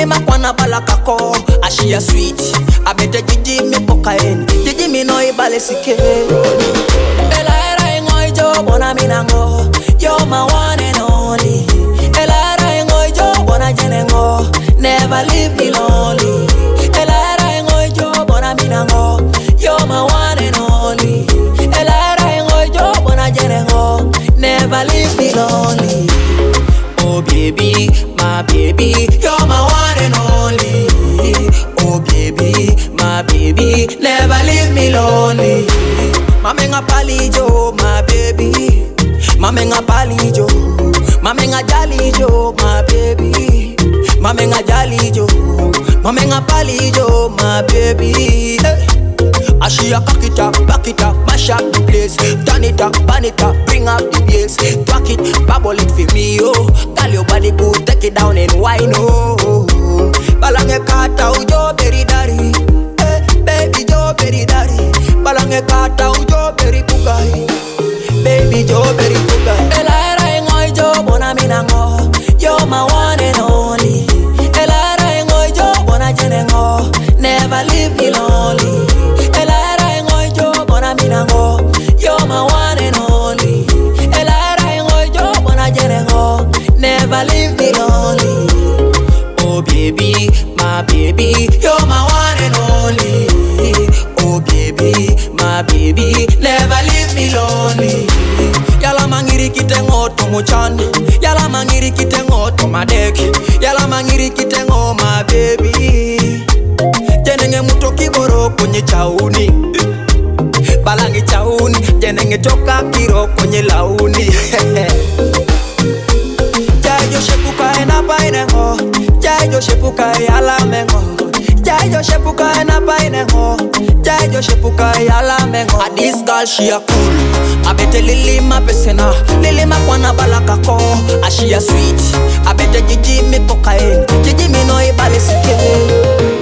makwana balakako. She a sweet. I bet Gigi me cocaine. Gigi me no ibale sike. Ela ingo jo bona minango. You're my one and only. Ela ingo jo bona jenengo. Never leave me lonely. Ela ingo jo bona minango. You're my one and only. Ela ingo jo bona jenengo. Never leave me lonely. Oh baby, my baby, you're my one and only. Oh baby, my baby, never leave me lonely. Mamenga palijo, my baby. Mamenga palijo, mamenga jalijo, my baby. Mamenga jalijo, mamenga palijo, my baby. Ashia cock it up, back it up, mash up the place. Turn it up, burn it up, bring up the bass. Twerk it, bubble it for me, oh. Tell your body good, take it down and wine, oh. Balange kata ujo beri dari, baby jo beri dari. Balange kata ujo beri bugai, baby jo beri bugai. Ela ingo jo bona minango, you're my one and only. Ela ingo jo bona jenengo, never leave me lonely. You're my one and only. Ela ingo jo bona jenengo, never leave me lonely. Oh baby, my baby, you're my one and only. Oh baby, my baby, never leave me lonely. Yala mangiri kitengo tomuchan, yala mangiri kitengo tomadek, yala mangiri kitengo my baby. Jenenge mutoki boro kwenye chauni. Balangi chauni, jenenge choka kiro kwenye launi. Jayo shepuka ena painengo, jayo shepuka yala mengo. Jayo shepuka ena painengo, jayo shepuka yala mengo. This girl she a cool, I bete lili ma pesena, lili ma kwana balakako. She a sweet, I bete Gigi me cocaine, Gigi me no ibale sike.